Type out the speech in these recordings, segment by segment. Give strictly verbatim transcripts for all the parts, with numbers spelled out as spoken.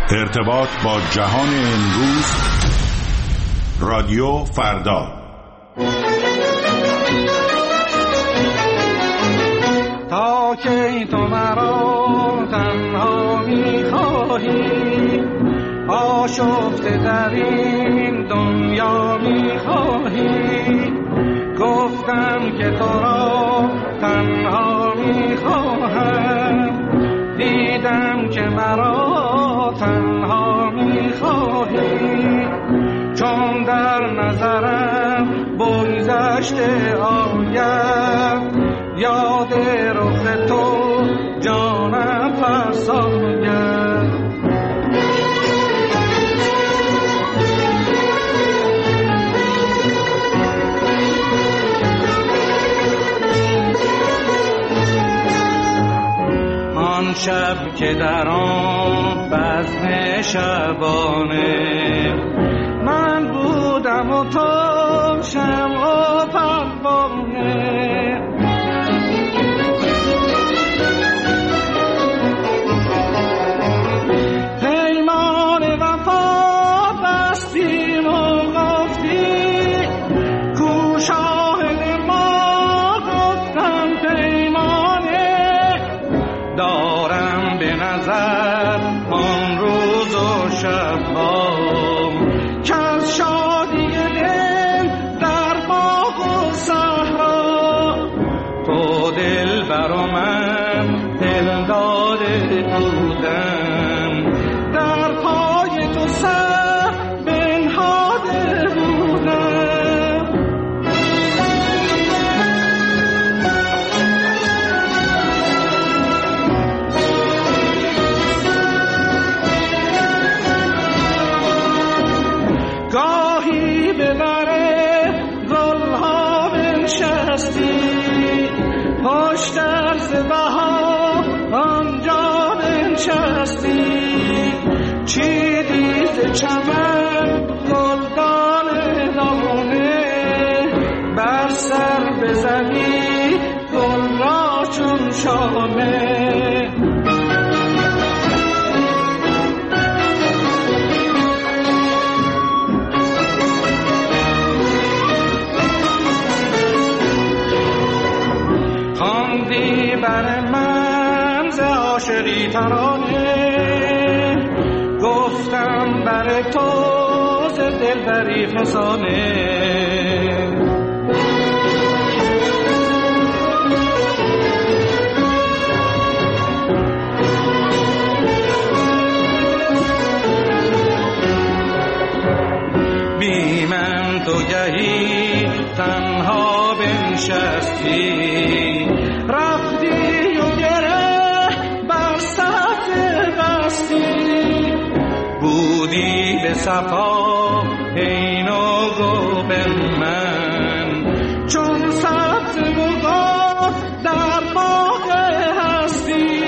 ارتباط با جهان امروز، رادیو فردا. تا کی تو مرا تنها می‌خواهی، آشفته در این دنیا می‌خواهی. گفتم که تو را تنها می‌خواهم، دیدم که مرا تنها می‌خواهی. چون در نظرم بگذشته آید، یاد رخ تو جانم فرساید. آن شب که در آن بزم شبانه من بودم و تو شمع و پروانه، پیمان وفا بستیم و گفتی، کو شاهد ما گفتم پیمانه. دارم به نظر آن روز و شب‌ها که از شادی دل در باغ و صحرا، تو دل بر من دل داده بودم، در پای تو سر بنهاده بودم. گاهی به بر گلها بنشستی، پشت درز بها آنجا بنشستی. چیدی ز چمن گلدان دانه، بر سر بزنی گل را چون شانه. خواندی بر من ز عاشقی ترانه، گفتم بر تو ز دلبری فسانه. بی من تو گهی تنها بنشستی، رفتی و گره بر سطح بستی. بودی به صفا عین و گوبن من، چون سبز بگاه در باغ هستی.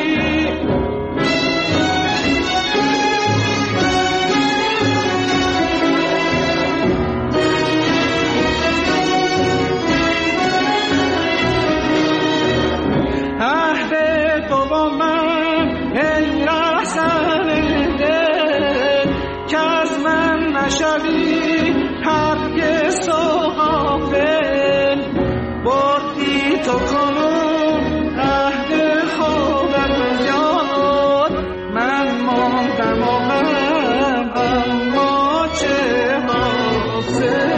عهد تو با من ای رهزن دل، که از من نشوی هرگز تو غافل. بردی تو کنون عهد خودت یاد، من ماندم و من اما چه حاصل.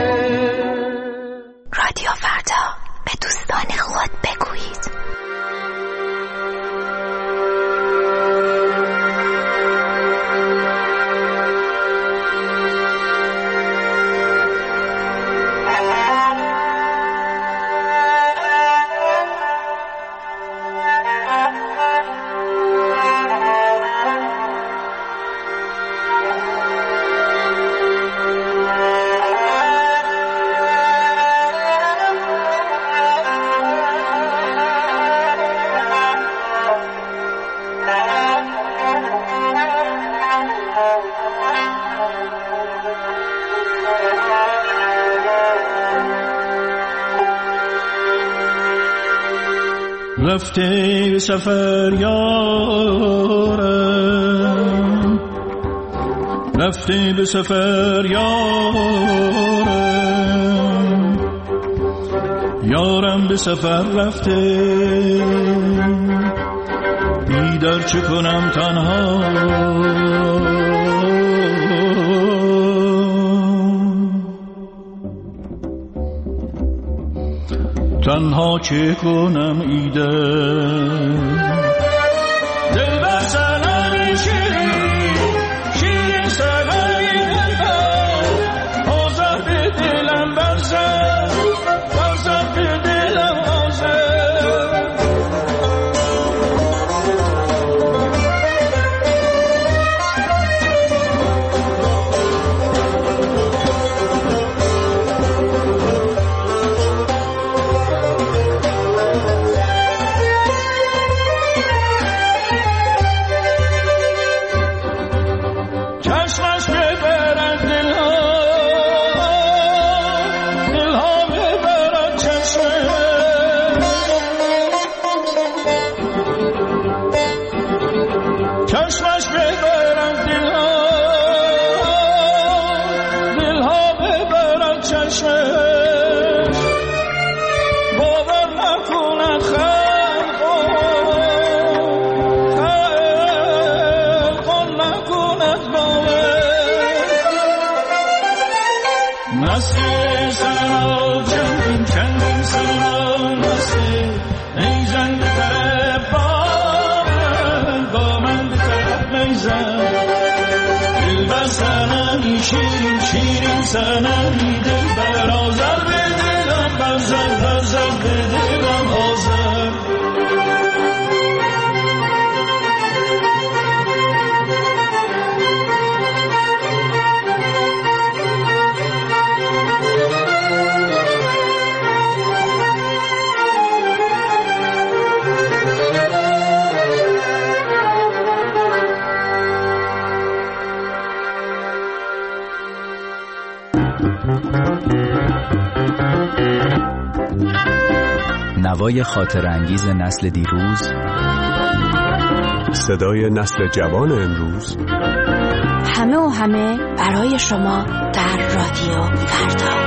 رادیو فردا، به دوستان خود بگویید. رفته سفر یارم رفته به سفر یارم، یارم به سفر رفته، بیدار چه کنم تنها، تنها چه کنم ایده دل بر سنمی شیرین شیرین سنمی دل بر آزر به دلم برزن برزن به دلم آزر شیرین شیرین سنمی دل بر آزر به دلم برزن برزن به دلم آزر نوای خاطر انگیز نسل دیروز، صدای نسل جوان امروز، همه و همه برای شما در رادیو فردا.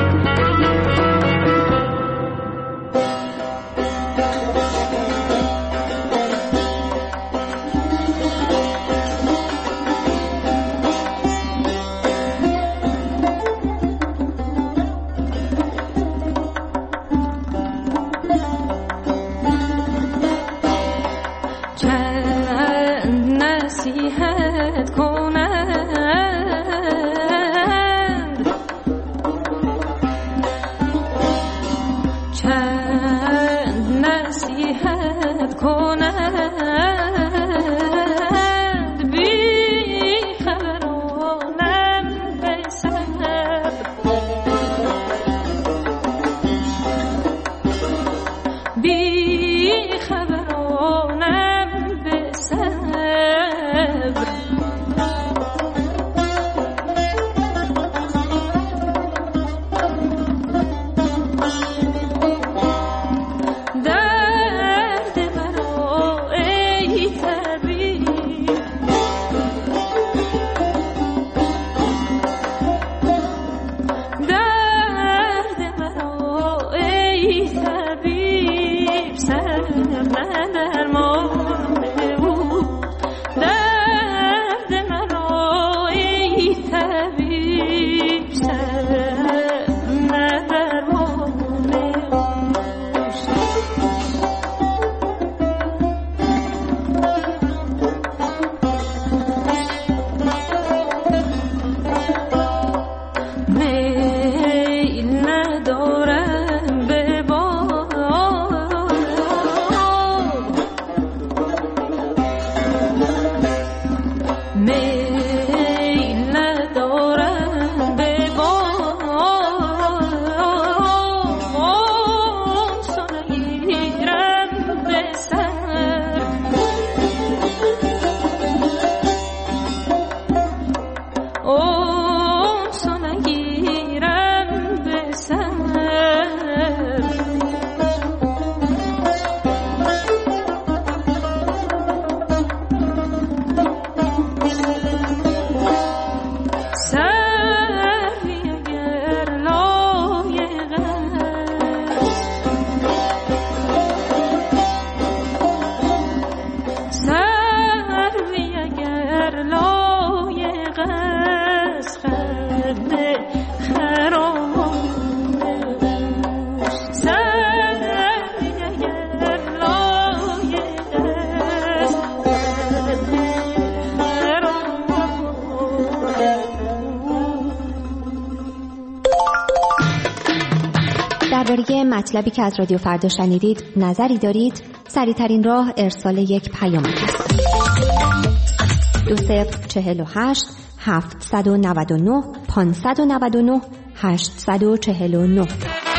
مطلبی که از رادیو فردا شنیدید نظری دارید؟ سریع‌ترین راه ارسال یک پیامک است. دو صفر چهل و هشت هفتصد و نود و نه پانصد و نود و نه هشتصد و چهل و نه.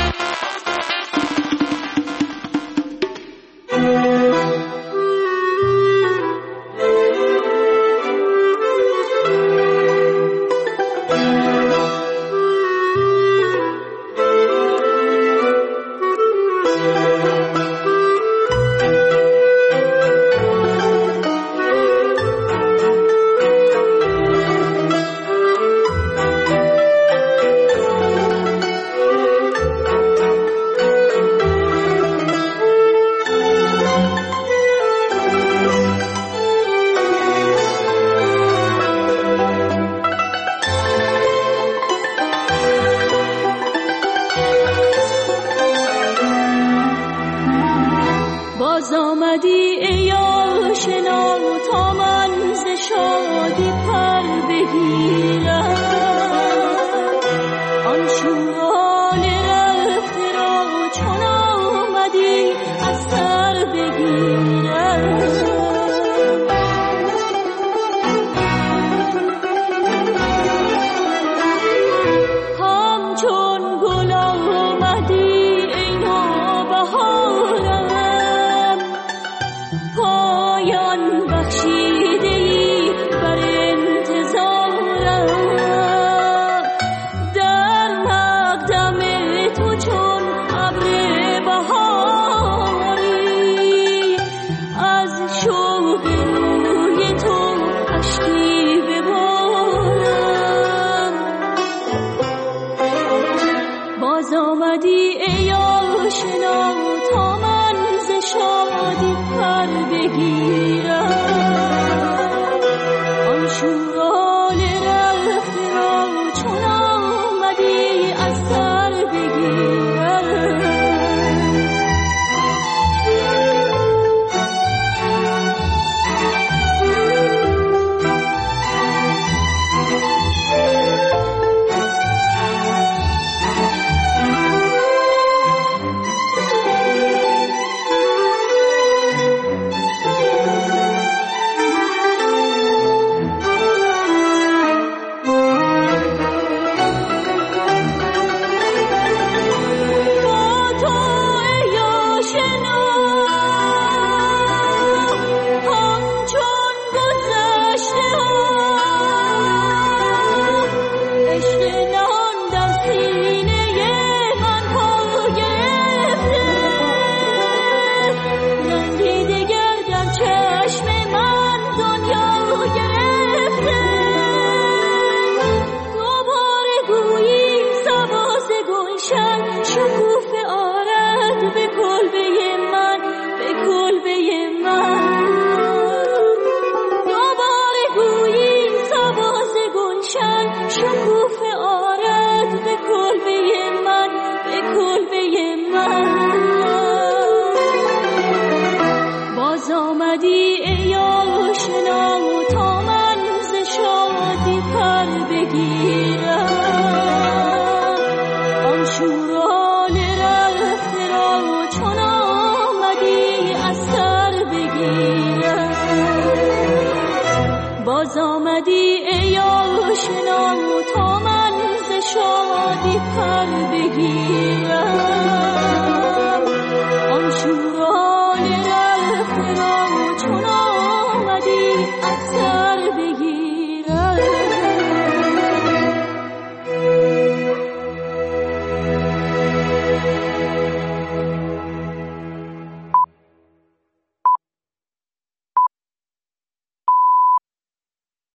باز آمدی ای آشنا تا من ز شادی پر بگیرم.